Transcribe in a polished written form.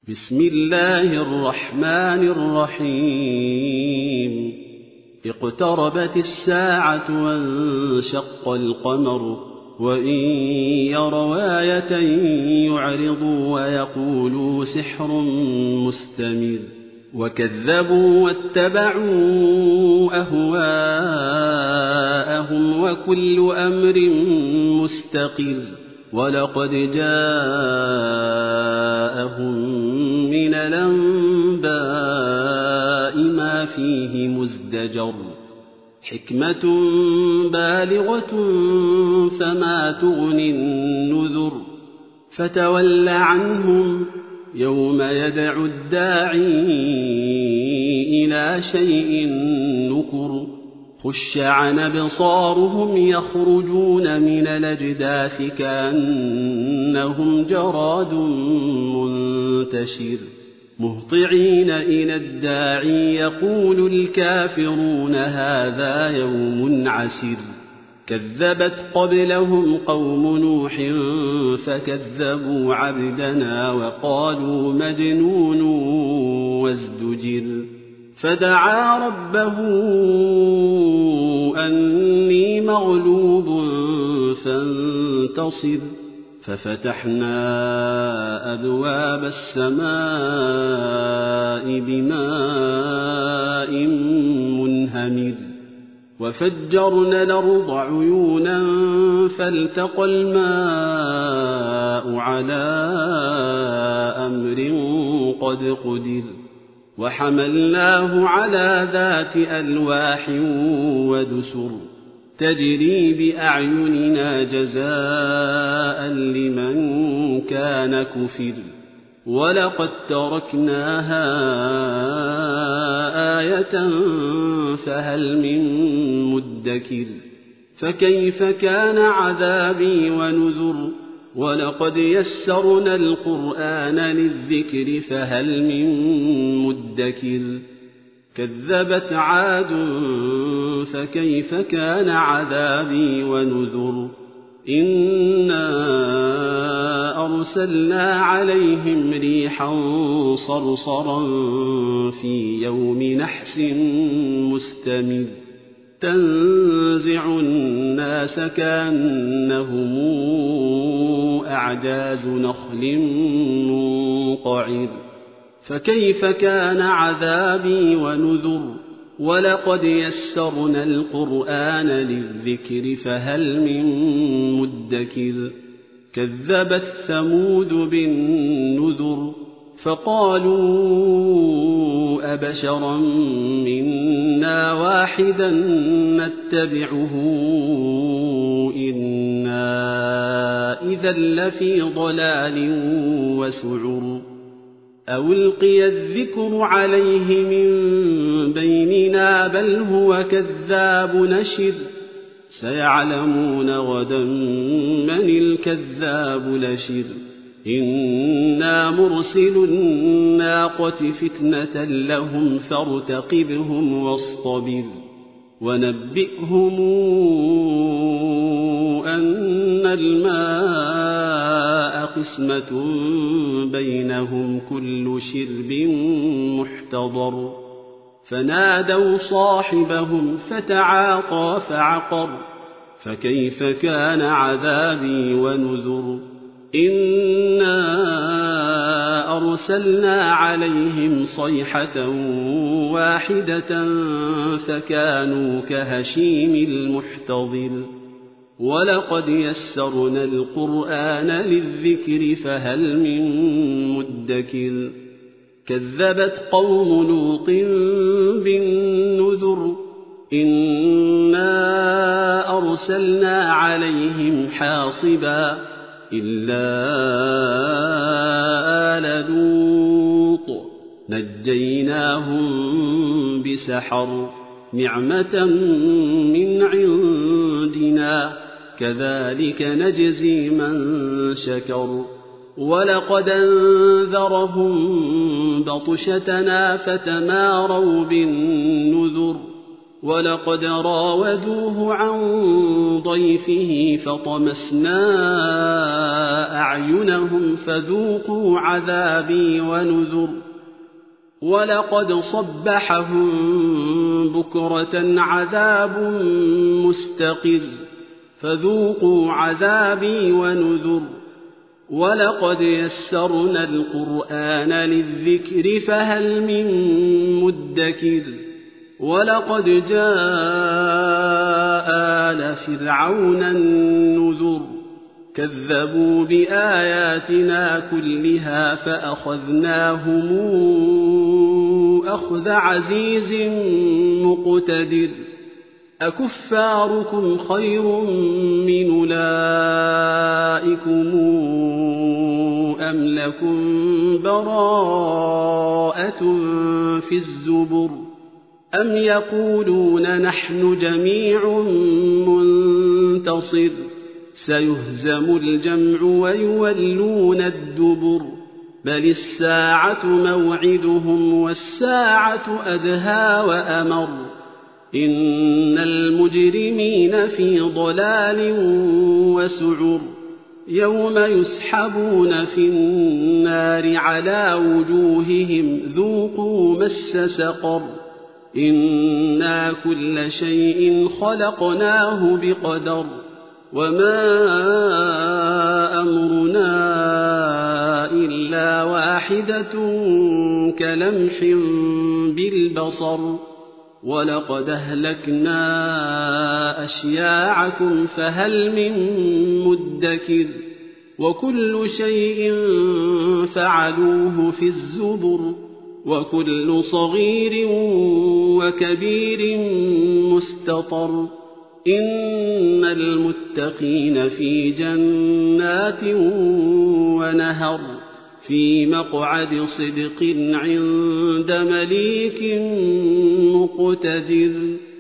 بسم الله الرحمن الرحيم اقتربت الساعة وانشق القمر وإن يروا آية يعرضوا ويقولوا سحر مستمر وكذبوا واتبعوا أهواءهم وكل أمر مستقر ولقد جاءهم من الأنباء ما فيه مزدجر حكمة بالغة فما تغني النذر فتول عنهم يوم يدعو الداعي إلى شيء نكر خش عن أبصارهم يخرجون من الأجداث كأنهم جراد منتشر مهطعين إلى الداعي يقول الكافرون هذا يوم عسر كذبت قبلهم قوم نوح فكذبوا عبدنا وقالوا مجنون وازدجر فدعا ربه أني مغلوب فانتصر ففتحنا أبواب السماء بماء منهمر وفجرنا الأرض عيونا فالتقى الماء على أمر قد قدر وحملناه على ذات ألواح ودسر تجري بأعيننا جزاء لمن كان كفر ولقد تركناها آية فهل من مدكر فكيف كان عذابي ونذر ولقد يسرنا القرآن للذكر فهل من مدكر كذبت عاد فكيف كان عذابي ونذر إنا أرسلنا عليهم ريحا صرصرا في يوم نحس مستمر تنزع الناس كأنهم أعجاز نخل منقعر فكيف كان عذابي ونذر ولقد يسرنا القرآن للذكر فهل من مدكر كذبت ثمود بالنذر فقالوا أبشرا منا واحدا نتبعه إنا إذا لفي ضلال وسعر أو ألقي الذكر عليه من بيننا بل هو كذاب نشر سيعلمون غدا من الكذاب نشر إنا مرسل الناقة فتنة لهم فارتقبهم واصطبر ونبئهم أن الماء قسمة بينهم كل شرب محتضر فنادوا صاحبهم فتعاطى فعقر فكيف كان عذابي ونذر إنا أرسلنا عليهم صيحة واحدة فكانوا كهشيم المحتضر ولقد يسرنا القرآن للذكر فهل من مدكر كذبت قوم لوط بالنذر إنا أرسلنا عليهم حاصبا إلا آل لوط نجيناهم بسحر نعمة من عندنا كذلك نجزي من شكر ولقد أنذرهم بطشتنا فتماروا بالنذر ولقد راودوه عن ضيفه فطمسنا أعينهم فذوقوا عذابي ونذر ولقد صبحهم بكرة عذاب مستقر فذوقوا عذابي ونذر ولقد يسرنا القرآن للذكر فهل من مدكر ولقد جاء آل فرعون النذر كذبوا بآياتنا كلها فأخذناهم أخذ عزيز مقتدر أكفاركم خير من أولئكم أم لكم براءة في الزبر أم يقولون نحن جميع منتصر سيهزم الجمع ويولون الدبر بل الساعة موعدهم والساعة أدهى وأمر إن المجرمين في ضلال وسعر يوم يسحبون في النار على وجوههم ذوقوا مس سقر إنا كل شيء خلقناه بقدر وما أمرنا إلا واحدة كلمح بالبصر ولقد أهلكنا أشياعكم فهل من مدكر وكل شيء فعلوه في الزبر وكل صغير وكبير مستطر إن المتقين في جنات ونهر في مقعد صدق عند مليك مقتدر